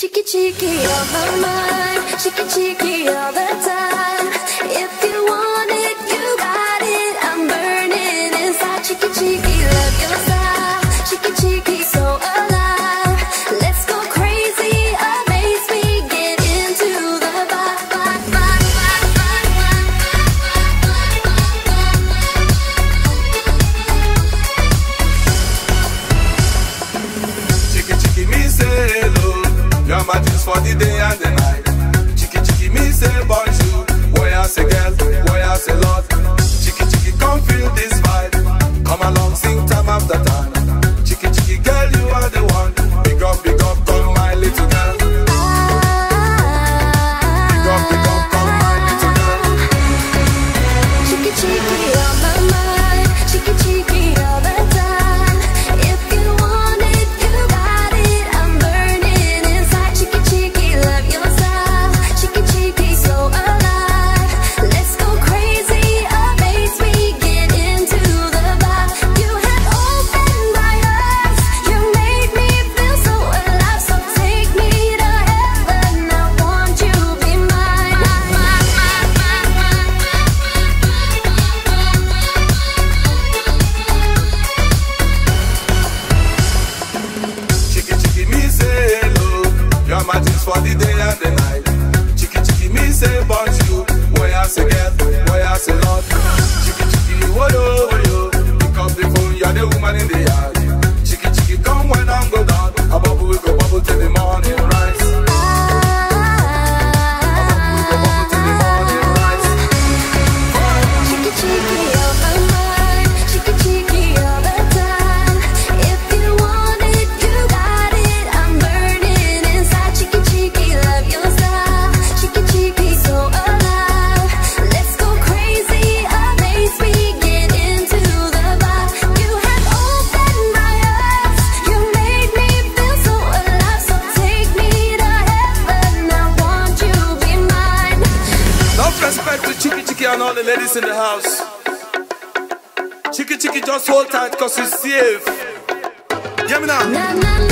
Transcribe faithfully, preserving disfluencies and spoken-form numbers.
Cheeky, cheeky on my mind, cheeky, cheeky all the time. If you want it, you got it. I'm burning inside. Cheeky, cheeky, love your style. Cheeky, cheeky, so alive. Let's go crazy, amaze me, get into the vibe, vibe, vibe, vibe, vibe. Cheeky, cheeky, me say hello. You're my juice for the day and the night. Cheeky, cheeky, me say bonjour. Boy, I say girl, boy, I say lord. Cheeky, cheeky, come feel this vibe. Come along, sing time after time. Cheeky, cheeky, girl, you are the one. Big up, big up, come my little girl. Big up, big up, come my little girl. Cheeky, cheeky on my mind, cheeky, cheeky all the time. If you want it, you got it. I'm burning inside. Cheeky, cheeky, love your style. Cheeky, cheeky, so alive. Let's go crazy, amaze me, get into the vibe. You have opened my eyes, you made me feel so alive. So take me to heaven, I want you to be mine. Cheeky, cheeky, me say hello. You're my juice for the day and the night. Cheeky, cheeky, me say bonjour. Boy, I say girl, boy, I say lord. Cheeky, cheeky, woyo, woyo. Pick up the phone, you're the woman in the yard. Cheeky, cheeky, come when I'm go down. A bubble, we go bubble till the morning rise. A bubble, we go bubble till the morning rise. Cheeky, cheeky on my mind, cheeky, cheeky all the time. If you want it, you got it. I'm burning inside. Cheeky, cheeky, love your style. Cheeky, cheeky, so alive. Let's go crazy, amaze me, get into the vibe. You have opened my eyes, you made me feel so alive. So take me to heaven, I want you to be mine. Enough respect to Cheeky, cheeky and all the ladies in the house. Cheeky, cheeky, just hold tight cause it's safe. Get me now. Na na